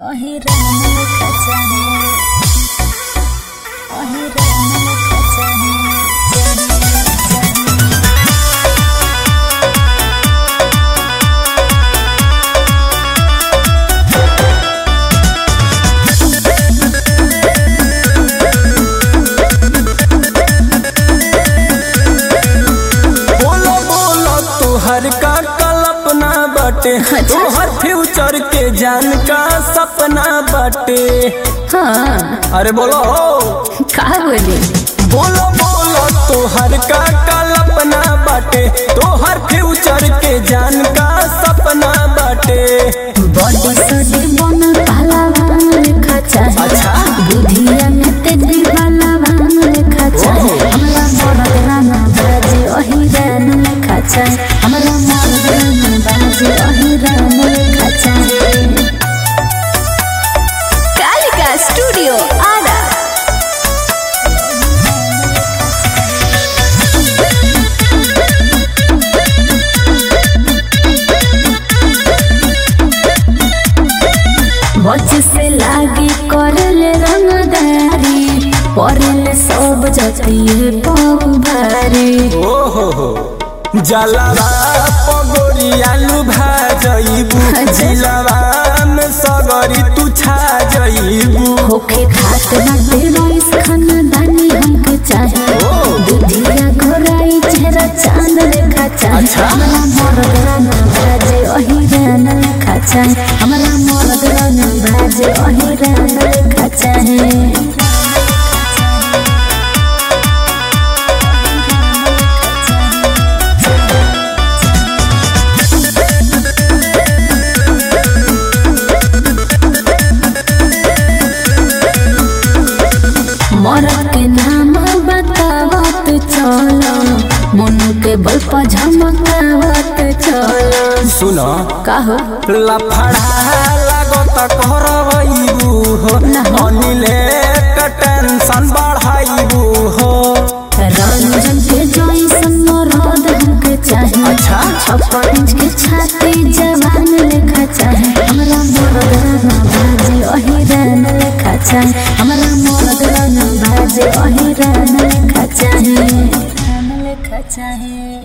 तोहर का कल्पना बाटे, तोहर फ्यूचर के जान का सपना बाटे। हाँ अरे बोलो का बोले बोलो बोलो तोहर का कल्पना बाटे, तोहर फ्यूचर के जान का सपना बाटे। बॉडी सदी बन पहलवान लिखा चाहे, अच्छा बुधिया में तेजी पहलवान लिखा चाहे। हमरा मर्द राना बाजे वही रान लिखा चाहे, हमरा मर्द राना बाजे वही रान लिखा चाहे। कालिका स्टूडियो आरा। बच से लागी करले रंगदारी, परले सब जतिए पौभारी। ओहो जलवा पगोरियालू भाजइबू, जिलवा में सगरी तू छा जइबू। होके खात बाटे रईस खानदानी हमके चाहे, दुधिया घोराई चेहरा चांद लेखा चाहे। अच्छा। हमरा मर्द राना बाजे वही रान लेखा चाहे, हमरा मर्द राना बाजे वही रान लेखा चाहे। मरद के नाम बतावत चलो, मन के बल पर झमकावत चलो। सुनो कहो लफड़ा लागत करबू हो, अनिले का टेंशन बढ़ाइबू हो। रंजन के जैसन मरद हमके चाहे, अच्छा 56 इंच के छाती जवान लेखा चाहे। हमरा मर्द राना बाजे वही रान लेखा चाहे, हमरा मर्द राना बाजे वही रान लेखा चाहे।